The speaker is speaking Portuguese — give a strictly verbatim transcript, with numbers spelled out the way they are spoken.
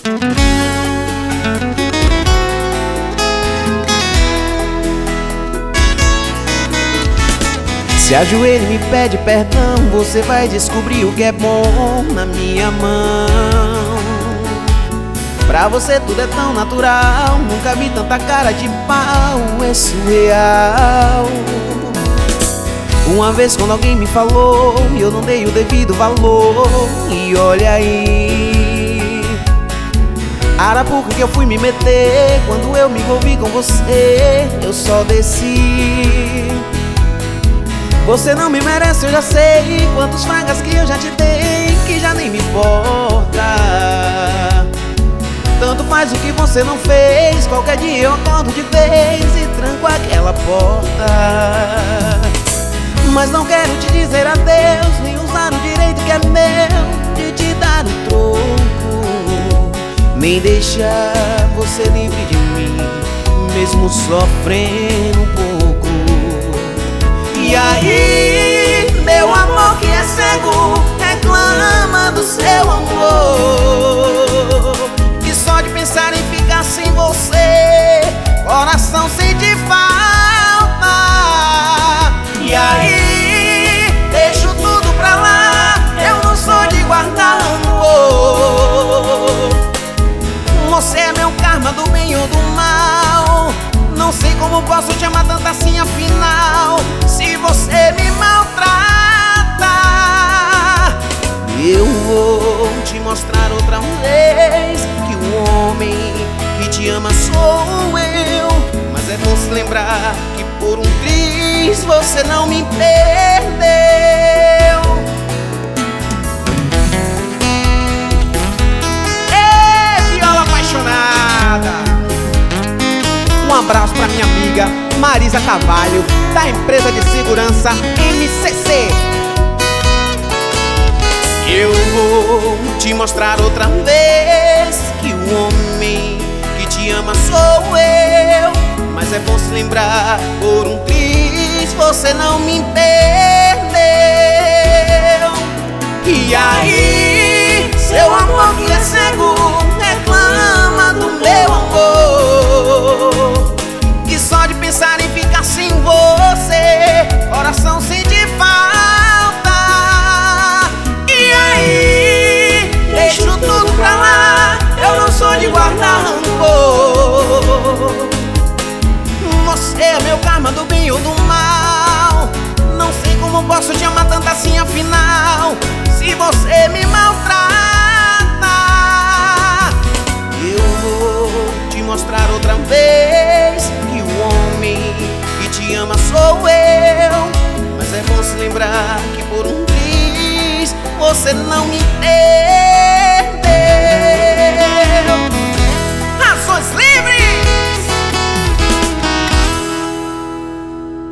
Se ajoelha e me pede perdão, você vai descobrir o que é bom na minha mão. Pra você tudo é tão natural, nunca vi tanta cara de pau, é surreal. Uma vez quando alguém me falou, eu não dei o devido valor. E olha aí, Arapuca que eu fui me meter. Quando eu me envolvi com você, eu só desci. Você não me merece, eu já sei quantos vagas que eu já te dei, que já nem me importa. Tanto faz o que você não fez, qualquer dia eu acordo de vez e tranco aquela porta. Mas não quero te dizer adeus, nem usar o direito que é meu de te dar um troco, nem deixar você livre de mim, mesmo sofrendo um pouco. E aí, meu amor que é cego, reclama do seu amor, que só de pensar em ficar sem você, coração sente falta. E aí, deixo tudo pra lá, eu não sou de guardar rancor. Você é meu karma do bem ou do mal, não sei como posso te amar tanto assim afinal. Se você me maltrata, eu vou te mostrar outra vez que o homem que te ama sou eu. Mas é bom se lembrar que por um triz você não me perdeu. Ei, viola apaixonada! Um abraço pra minha amiga Marisa Carvalho, da empresa de segurança M C C. Eu vou te mostrar outra vez que o homem que te ama sou eu. Mas é bom se lembrar, por um triz você não me perdeu. E aí, seu amor que é cego, reclama do meu amor, que só de pensar em ficar sem você, coração sente falta. E aí, deixo tudo pra lá, eu não sou de guardar rancor. Você é meu karma do bem ou do mal, não sei como posso te amar tanto assim afinal. Se você me maltrata, eu vou te mostrar outra vez que o homem que te ama sou eu. Mas é bom se lembrar que por um triz você não me deu.